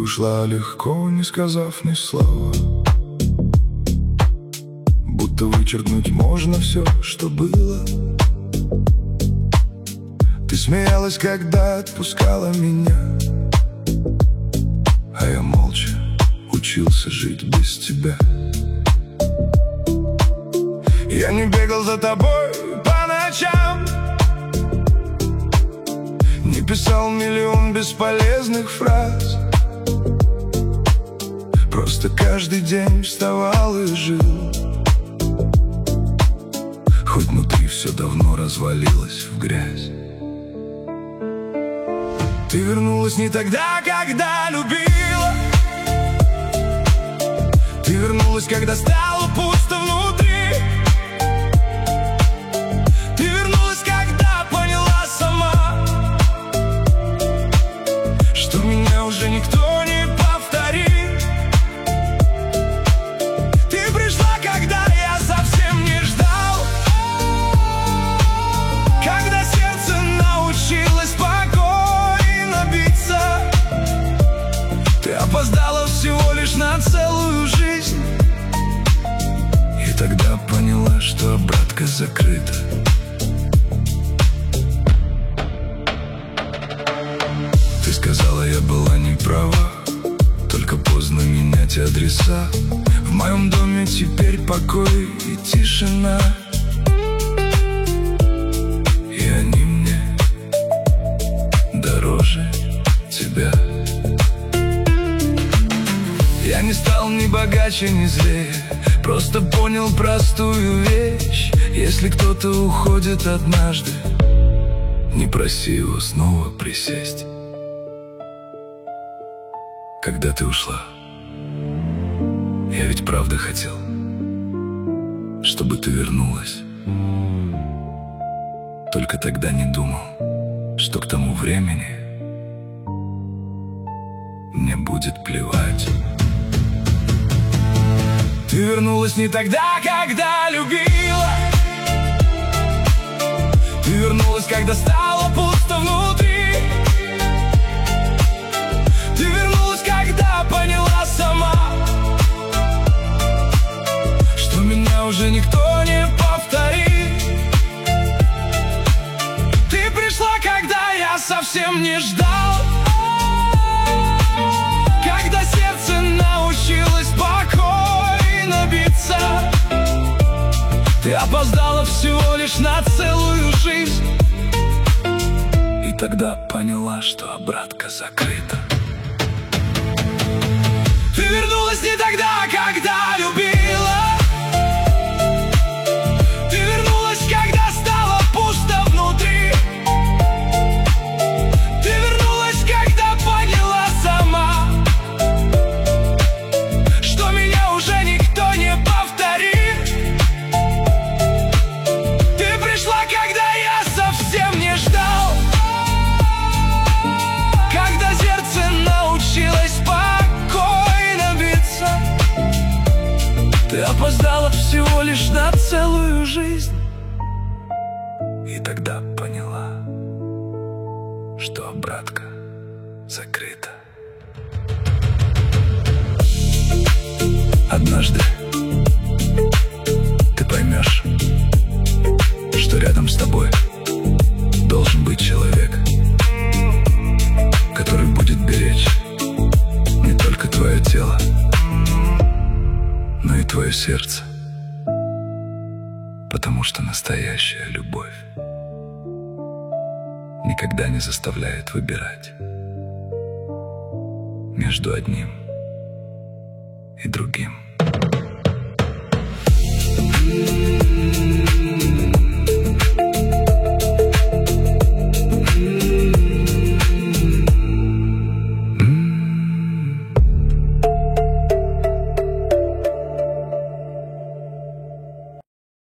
ушла легко, не сказав ни слова. Будто вычеркнуть можно все, что было. Ты смеялась, когда отпускала меня, а я молча учился жить без тебя. Я не бегал за тобой по ночам, не писал миллион бесполезных фраз. Просто каждый день вставал и жил, хоть внутри все давно развалилось в грязь. Ты вернулась не тогда, когда любила. Ты вернулась, когда стало пусто внутри. Ты вернулась, когда поняла сама, что меня уже никто не повторит. Ты пришла, когда я совсем не ждал, когда сердце научилось спокойно биться. Ты опоздала всего лишь на целую жизнь, и тогда поняла, что обратка закрыта. Ты сказала, я была не права, только поздно менять адреса. В моем доме теперь покой и тишина, и они мне дороже тебя. Я не стал ни богаче, ни злее, просто понял простую вещь: если кто-то уходит однажды, не проси его снова присесть. Когда ты ушла, я ведь правда хотел, чтобы ты вернулась. Только тогда не думал, что к тому времени мне будет плевать. Ты вернулась не тогда, когда любила. Ты вернулась, когда стало пусто внутри. Ты вернулась, когда поняла сама, что меня уже никто не повторит. Ты пришла, когда я совсем не ждал, когда сердце научилось спокойно биться. Ты опоздала всего лишь на целую жизнь, и тогда поняла, что обратка закрыта. Ты вернулась не тогда, когда любила. Ты вернулась, когда стало пусто внутри. Ты вернулась, когда поняла сама, что меня уже никто не повторит. Ты пришла, когда я совсем не ждал, когда сердце научилось спокойно биться. Ты опоздала всего лишь на целую жизнь, и тогда поняла, что обратка закрыта. Однажды ты поймешь, что рядом с тобой должен быть человек, который будет беречь не только твое тело, но и твое сердце. Потому что настоящая любовь никогда не заставляет выбирать между одним и другим.